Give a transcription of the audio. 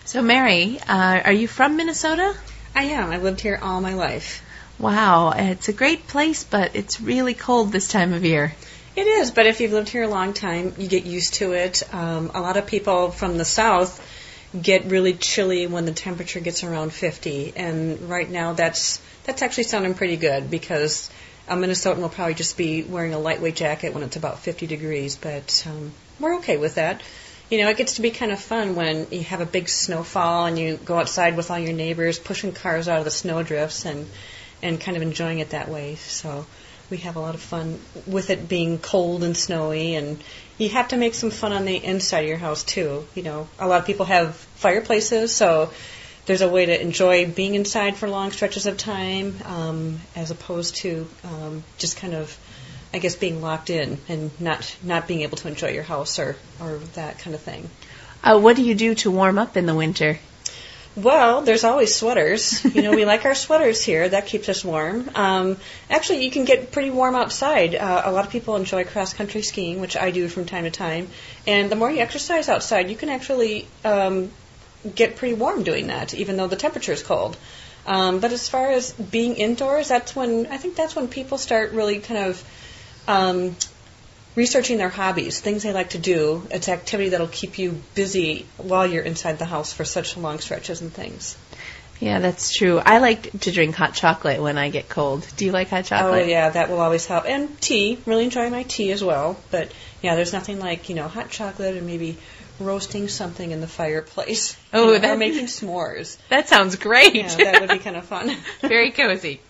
So, Mary, are you from Minnesota? I am. I've lived here all my life. Wow, it's a great place, but it's really cold this time of year. It is, but if you've lived here a long time, you get used to it. A lot of people from the south get really chilly when the temperature gets around 50, and right now that's actually sounding pretty good because a Minnesotan will probably just be wearing a lightweight jacket when it's about 50 degrees, but we're okay with that. You know, it gets to be kind of fun when you have a big snowfall and you go outside with all your neighbors, pushing cars out of the snowdrifts and kind of enjoying it that way. So we have a lot of fun with it being cold and snowy, and you have to make some fun on the inside of your house too. You know, a lot of people have fireplaces, so there's a way to enjoy being inside for long stretches of time, as opposed to just kind of, I guess, being locked in and not being able to enjoy your house or that kind of thing. What do you do to warm up in the winter? Well, there's always sweaters. You know, we like our sweaters here. That keeps us warm. Actually, you can get pretty warm outside. A lot of people enjoy cross-country skiing, which I do from time to time. And the more you exercise outside, you can actually get pretty warm doing that, even though the temperature is cold. But as far as being indoors, I think that's when people start really kind of researching their hobbies, things they like to do. It's activity that'll keep you busy while you're inside the house for such long stretches and things. Yeah, that's true. I like to drink hot chocolate when I get cold. Do you like hot chocolate? Oh, yeah, that will always help. And tea. Really enjoy my tea as well. But, yeah, there's nothing like, hot chocolate and maybe roasting something in the fireplace. Oh, or making s'mores. That sounds great. Yeah, that would be kind of fun. Very cozy.